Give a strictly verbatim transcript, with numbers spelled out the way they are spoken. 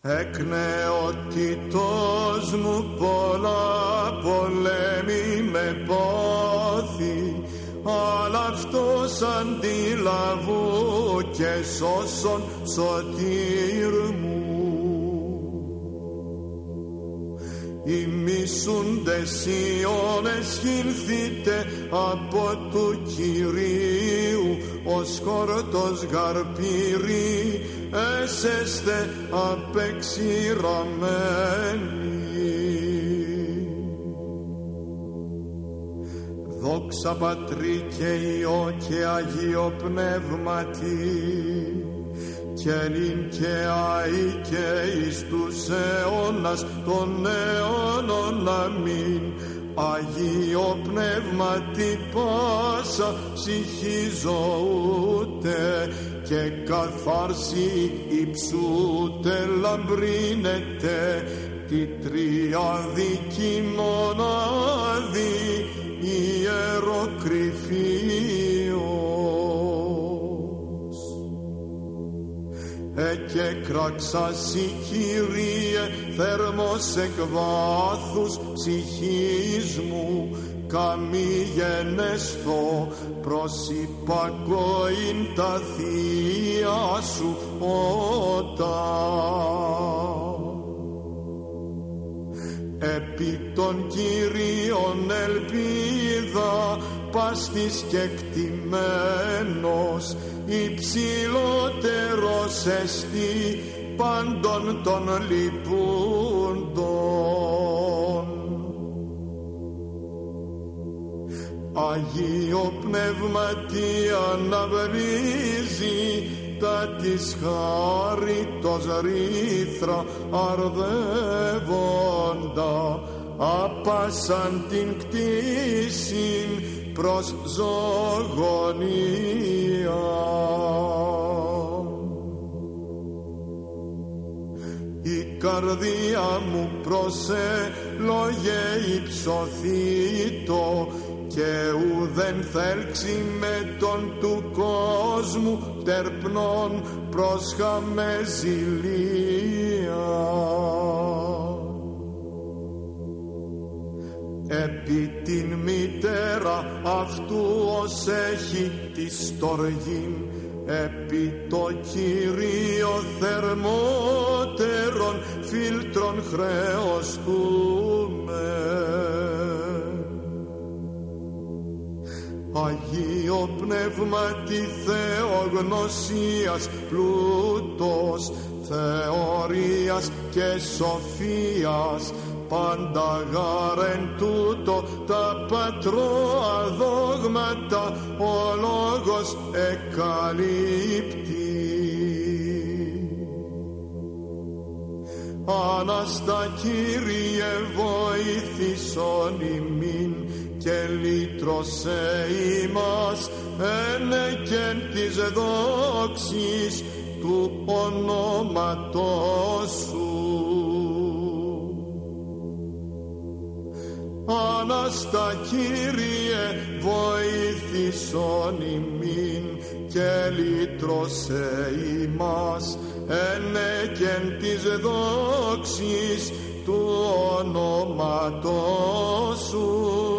Εκ νεότητός μου πολλά πολέμη με πόθη, αλλά αυτός αντιλαβού και σώσον σωτήρ μου. Οι μισούντες Ιώνες χυνθείτε από του Κυρίου, ο σκόρτος γαρπήρι έσεστε απεξηραμένοι. Δόξα Πατρί και Υιό και Αγίο Πνεύματι, και νυν και αεί και εις τους αιώνας των αιώνων. Αμήν. Αγίο Πνεύματι πάσα ψυχή ζωούτε, και καθάρσι υψούτε λαμπρύνετε, τη τριαδική μονάδη ιεροκρηφίος. Εκεκράξασι Κύριε θέρμος εκ βάθους ψυχής μου, καμί γενεσθώ προς υπακοήν τα θεία σου ότα. Επί των Κυρίων ελπίδα πάστης και κτημένος, υψηλότερος εστί πάντων των λυπούντων. Αγίο Πνεύματι αναβρίζει τα της χάριτος ρήθρα αρδεύοντα, άπασαν την κτήσιν προς ζωγωνία. Η καρδία μου προσέ λόγε υψωθήτω, και ουδέν θέλξει με τον του κόσμου τερπνών πρόσχαμε ζηλία. Επί την μητέρα αυτού ως έχει τη στοργήν, επί το Κύριο θερμότερον φίλτρον χρεωστούμε. Αγίο Πνεύματι θεογνωσίας πλούτος, θεωρίας και σοφίας, πάντα γάρεν τούτο τα πατρώα δόγματα ο λόγος εκαλύπτει. Ανάστα Κύριε βοήθησον ημίν, και λύτρωσε ημάς ένεκεν της δόξης του ονόματός σου. Ανάστα Κύριε βοήθησον ημίν, και λύτρωσε ημάς ένεκεν της δόξης του ονόματός σου.